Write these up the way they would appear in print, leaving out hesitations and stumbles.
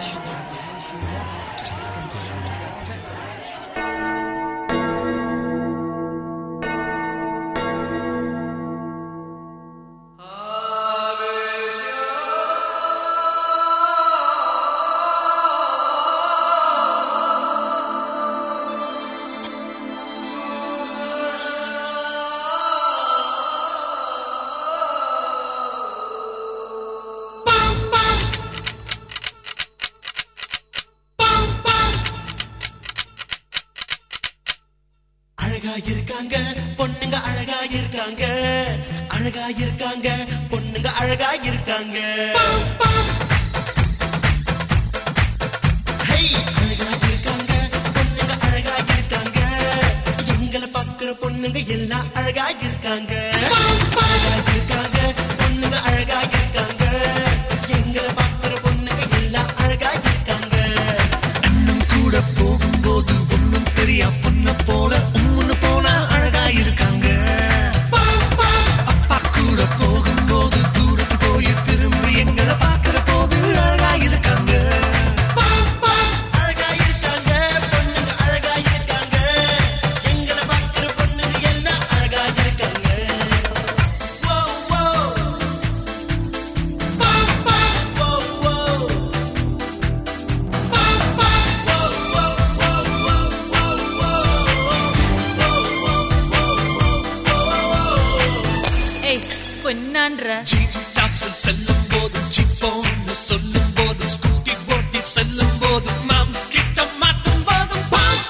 இருக்காங்க பொண்ணுங்க அழகா இருக்காங்க, அழகா இருக்காங்க பொண்ணுங்க அழகா இருக்காங்க. அழகா இருக்காங்க பொண்ணுங்க அழகா இருக்காங்க, எங்களை பார்க்கிற பொண்ணுங்க எல்லாம் அழகா இருக்காங்க. அழகா இருக்காங்க பொண்ணுங்க அழகா இருக்காங்க, எங்களை பார்க்கிற பொண்ணுங்க எல்லாம் அழகா இருக்காங்க. அண்ணன் கூட போகும்போது ஒண்ணும் தெரியா பொண்ண போல இருக்காங்க. அப்பா கூட போகும்போது தூரத்து போய் திரும்பி எங்களை பார்க்கிற போது அழகா இருக்காங்க. அழகா இருக்காங்க பொண்ணுங்க அழகா இருக்காங்க, எங்களை பார்க்கிற பொண்ணுங்க எல்லாம் அழகா இருக்காங்க. பொன்னான்ற செல்லும் போது சிப்போன்னு சொல்லும் போது ஸ்கூட்டி ஓட்டி செல்லும் போது மாம் கிட்ட மாட்டும் போதும்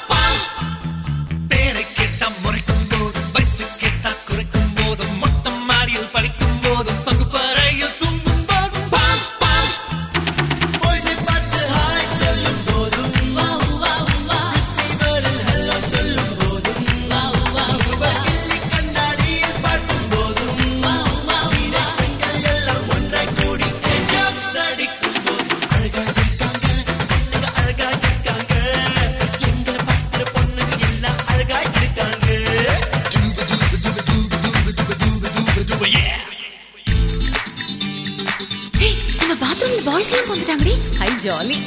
பேரை கேட்டா முறைக்கும் போதும் வயசு கேட்டா குறைக்கும் போதும் மொட்டை மாடியில் படிக்கும் போதும் பகுப்பறையில் தூங்கும் போதும் போய்ஸை பார்த்து ஹாய் சொல்லும் போதும் ரிசீவரில் ஹலோ சொல்லும் போதும் கிள்ளி கண்ணாடியில் பார்க்கும் போதும் பாய்ஸ்லாம் வந்துட்டாங்கடி. Hi jolly.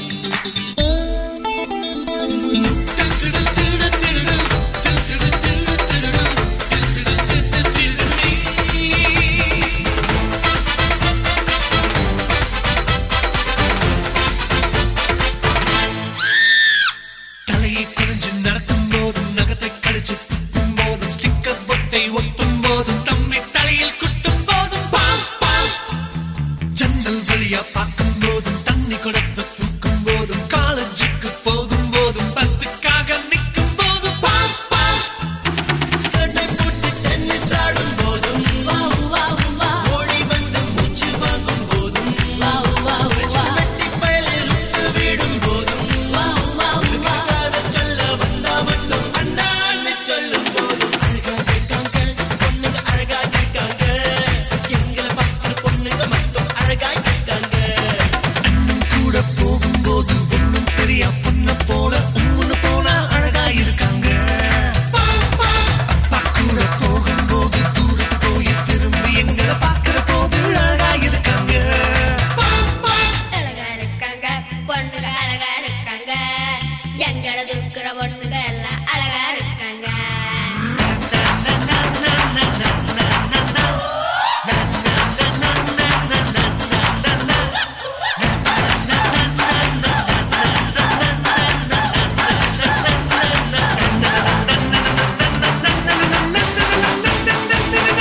தலையை குனிஞ்சு நடக்கும் போதும் நகத்தை கடிச்சு துப்பும் போதும் ஸ்டிக்கர் பொட்டை ஒட்டும் போதும் தம்மை தலையில் குட்டும் போதும் ஜன்னல் வழியா பார்க்கும் போதும் தண்ணி கொடுத்து தூக்கும் போதும் காலேஜுக்கு போகும் போதும் பஸ்ஸுக்காக நிற்கும் போதும் ஸ்கர்ட்டை போட்டு டென்னிஸ் ஆடும் போதும் ஓடி வந்து மூச்சு வாங்கும் போதும் வெட்டி பயலில் உத்து விடும் போதும் காதல் சொல்ல வந்தா மட்டும் அண்ணான்னு சொல்லும் போதும் அழகா இருக்காங்க பொண்ணுங்க அழகா இருக்காங்க, எங்களை பார்க்கிற பொண்ணுங்க மட்டும் அழகா இருக்காங்க. அண்ணன் கூட போகும்போது ஒண்ணும் தெரியா பொண்ண போல உம்முன்னு போனா அழகா இருக்காங்க. அப்பா கூட போகும்போது தூரத்து போய் திரும்பி எங்களை பார்க்கிற போது அழகா இருக்காங்க. அழகா இருக்காங்க பொண்ணுங்க அழகா இருக்காங்க, எங்களை தூக்குற பொண்ணுங்க எல்லாம் அழகா இருக்காங்க.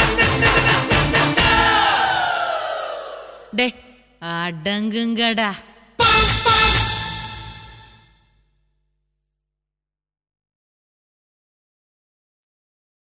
டே அடங்குங்கடா.